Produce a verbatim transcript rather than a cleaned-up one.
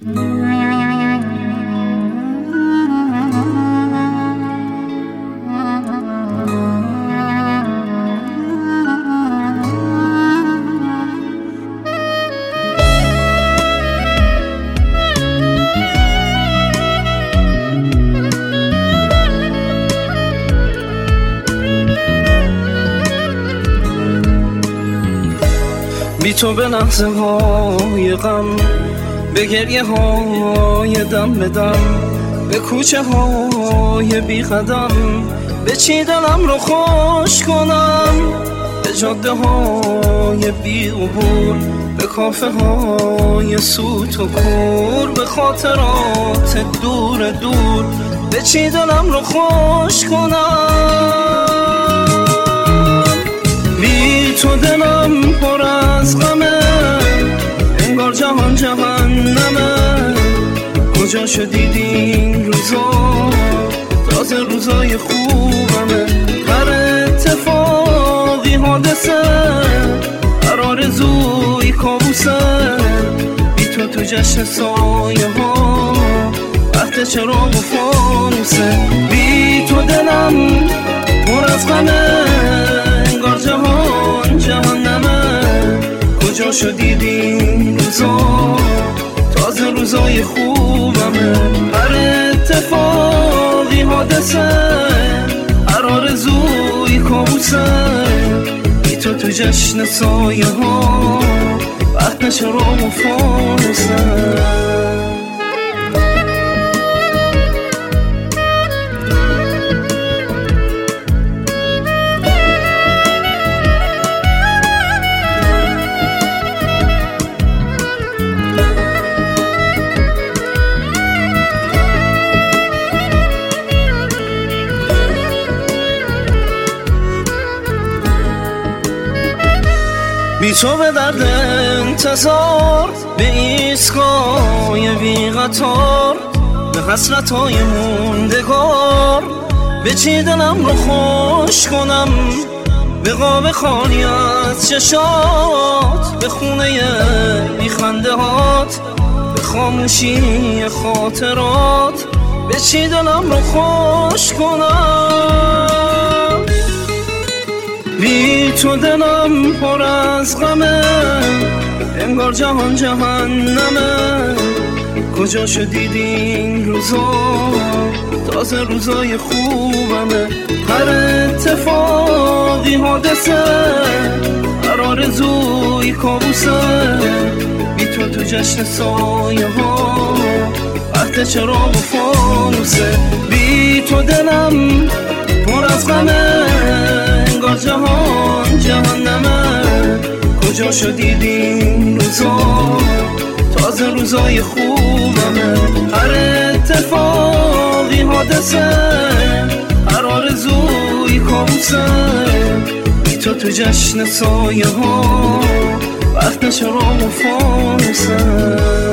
بی تو به لحظه های غم، به گریه های دم بدم، به کوچه های بی قدم، به چی دلم رو خوش کنم، به جاده های بی عبور، به کافه های سوت و کور، به خاطرات دور دور، به چی دلم رو خوش کنم. بی تو دلم پر از غمه، انگار جهان جهنمه. کجا شدید این روزا؟ تازه روزای خوبمه. هر اتفاقی حادثه، هر آرزوی کابوسه. بی تو تو جشن سایه ها، وقت چراغ و فانوسه. بی تو دلم پر از غمه، انگار جهان جهنمه. کجا شدید این روزا؟ تازه روزای خوبمه. هر اتفاقی حادثه، هر آرزوی کابوسه. بی تو تو جشن سایه ها، وقت چراغ و فانوسه. بی تو به درد انتظار، به ایستگاه بی قطار، به حسرت‌های موندگار، به چی دلم رو خوش کنم، به قاب خالی از چشات، به خونه بی خنده هات، به خاموشی خاطرات، به چی دلم رو خوش کنم. بی تو دلم پر از غمه، انگار جهان جهنمه. کجا شدید این روزا؟ تازه روزای خوبمه. هر اتفاقی حادثه، هر آرزوی کابوسه. بی تو تو جشن سایه ها، وقت چراغ و فانوسه. بی تو دلم پر از غمه، انگار جهان جهنمه. کجا شدید این روزا؟ تازه روزای خوبمه. هر اتفاقی حادثه، هر آرزوی کابوسه. بی تو تو جشن سایه ها، وقت چراغ و فانوسه.